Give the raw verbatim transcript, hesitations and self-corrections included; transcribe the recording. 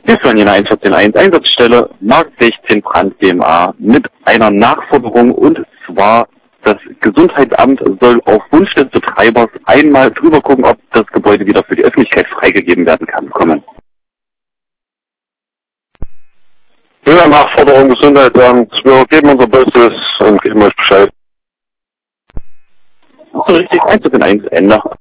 Wir führen hier eine eins vierzehn eins Einsatzstelle Markt sechzehn Brand G m A mit einer Nachforderung, und zwar das Gesundheitsamt soll auf Wunsch des Betreibers einmal drüber gucken, ob das Gebäude wieder für die Öffentlichkeit freigegeben werden kann. Kommen. Ja, Nachforderung Gesundheitsamt. Wir geben unser Bestes und geben euch Bescheid. So richtig, eins vierzehn eins Ende.